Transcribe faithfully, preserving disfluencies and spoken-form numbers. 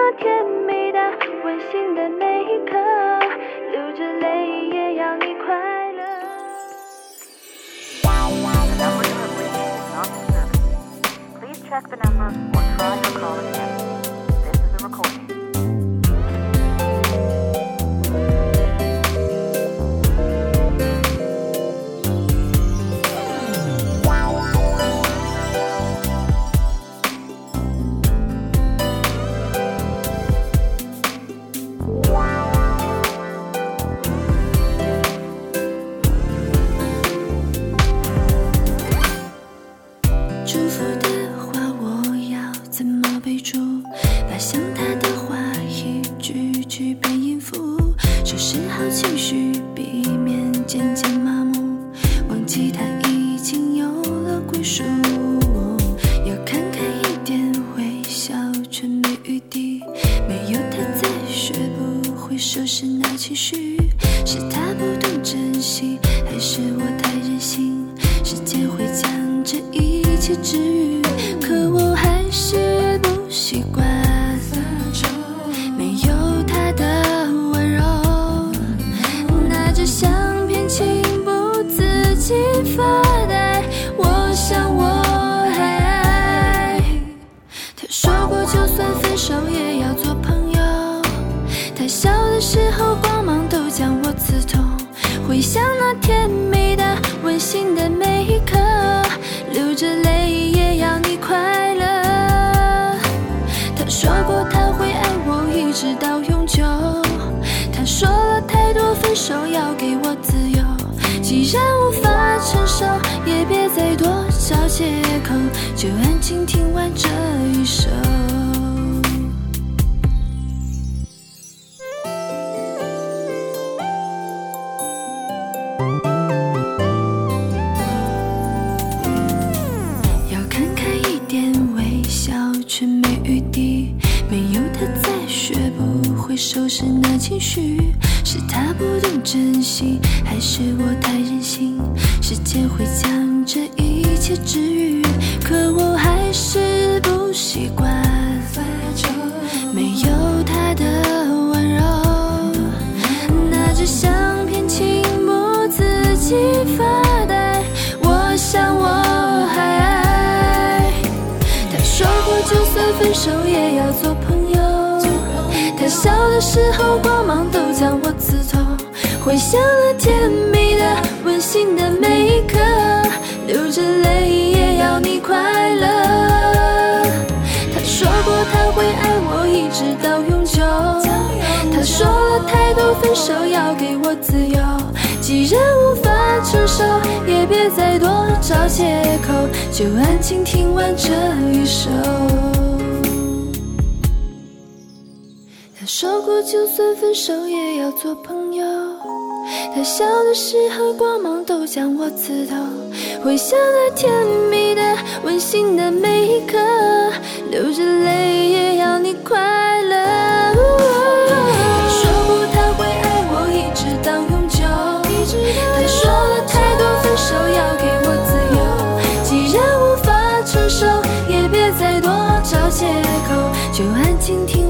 那甜蜜的温馨的每一刻，流着泪也要你快乐。 The number you have reached is not in service. Please check the number or try your call again. This is a recording. 收拾那情绪，是他不懂珍惜，还是我太任性？时间会将这一切治愈，可我还是不习惯没有他的温柔。拿着相片情不自禁发呆，我想我还爱。他说过就算分手也要做朋友，他笑的时候光芒都将我刺痛，回想那甜蜜的温馨的每一刻，流着泪也要你快乐。他说过他会爱我一直到永久，他说了太多分手要给我自由，既然无法承受也别再多找借口，就安静听完这一首。却没余地，没有他在学不会收拾那情绪，是他不懂珍惜，还是我太任性？时间会将这一切治愈，可我还是不习惯没有他的温柔。拿着相片情不自禁发呆，我想我还爱。他说过就算分手也要做朋友，他笑的时候光芒都将我刺痛，回想了甜蜜的温馨的每一刻，流着泪也要你快乐。他说过他会爱我一直到永久，他说了太多分手要给我自由，既然无法承受也别再多找借口，就安静听完这一首。他说过就算分手也要做朋友，他笑的时候光芒都将我刺痛，回想那甜蜜的温馨的每一刻，流着泪也要你快乐。他说过他会爱我一直到永久，他说了太多分手要给我自由，既然无法承受也别再多找借口，就安静听